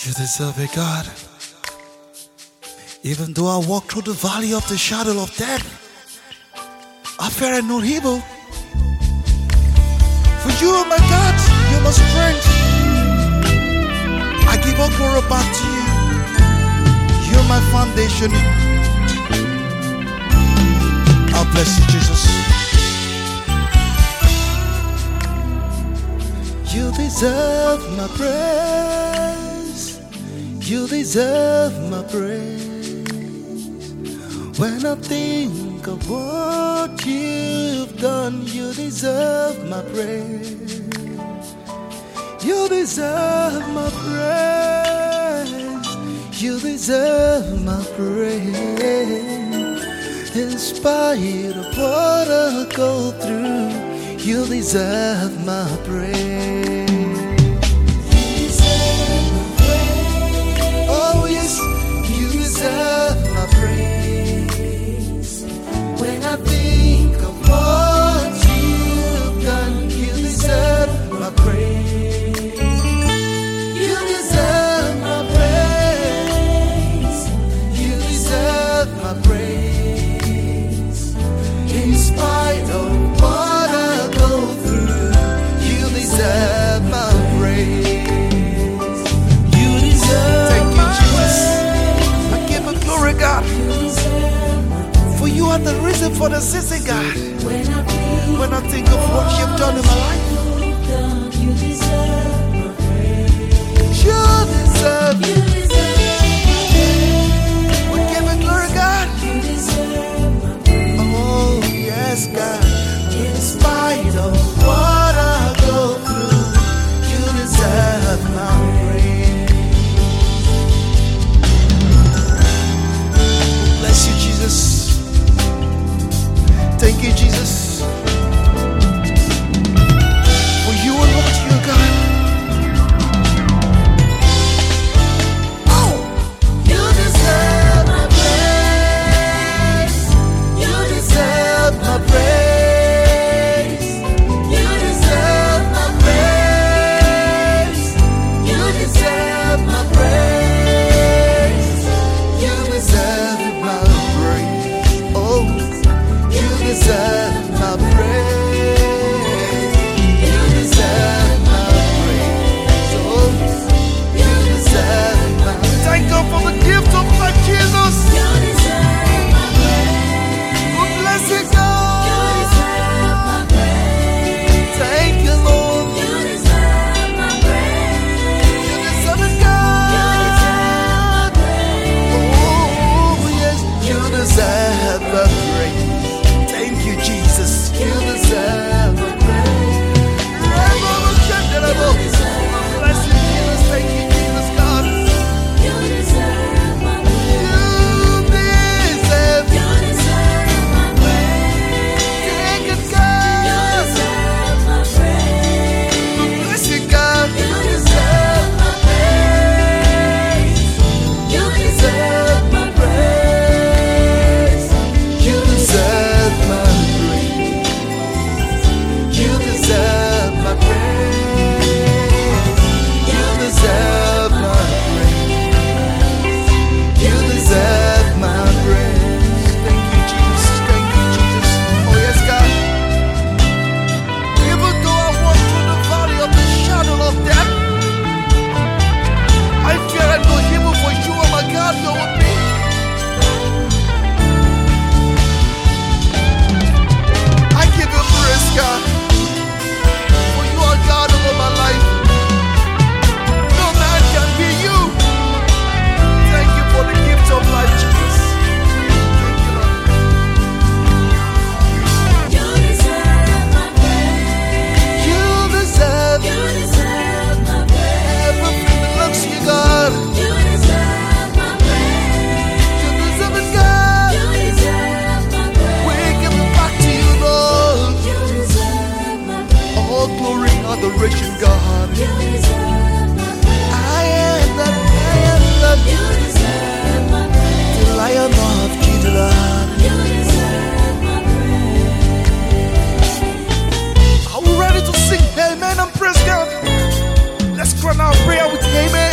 You deserve it, God. Even though I walk through the valley of the shadow of death, I fear no evil. For you are my God, you are my strength. I give all glory back to you. You're my foundation. I bless you, Jesus. You deserve my praise. You deserve my praise. When I think of what you've done, you deserve my praise. You deserve my praise. You deserve my praise. In spite of what I go through, you deserve my praise. You deserve my praise. Oh yes, you deserve my praise. When I think of what you've done, you deserve my praise. You deserve my praise. You deserve my praise. In spite of what I go through, you deserve my praise. You deserve. Thank you, Jesus. I give you glory, God. For you are the reason for the season, God. When I think of what you've done in my life, you deserve my praise. You deserve. We give you glory, God. You deserve my praise. Oh yes, God. In spite of what I go through, you deserve my praise. Bless you, Jesus. Thank you, Jesus. For you are Lord, you are God. Oh, you deserve my praise. You deserve my praise. You deserve my praise. You deserve my praise. You deserve my praise. Oh, you deserve my praise. You deserve my praise. Oh, you deserve my praise. Thank God for the gift of life, Jesus. You deserve my praise. Oh, bless you, God. You deserve my praise. Thank you, Lord. You deserve my praise. You deserve it, God. You deserve my praise. Oh, yes, you deserve my praise. Thank you, Jesus. You deserve my praise. Bless you, Jesus. Thank you, Jesus, God. You deserve my praise. You deserve my praise. Thank you, God. You deserve my praise. Bless you, God. You deserve my praise. You deserve my praise. You deserve my praise. You deserve my praise. You deserve my praise. You deserve my praise. Thank you, Jesus. Thank you, Jesus. Oh yes, God. Even though I walk through the valley of the shadow of death, I fear no evil, for you are my God, you're with me. I give you praise, God. For you are God over my life. No man can be you. Thank you for the gift of life, Jesus. Thank you, Lord. You deserve my praise. You deserve. You deserve my praise. Everything belongs to you, God. You deserve my praise. You deserve it, God. You deserve my praise. We give it back to you, Lord. You deserve my praise. All glory and adoration, God. You deserve my praise. I am that I am loved. You deserve my praise. The Lion of Judah. You deserve my praise. Are we ready to sing amen and praise God? Let's crown our prayer with amen.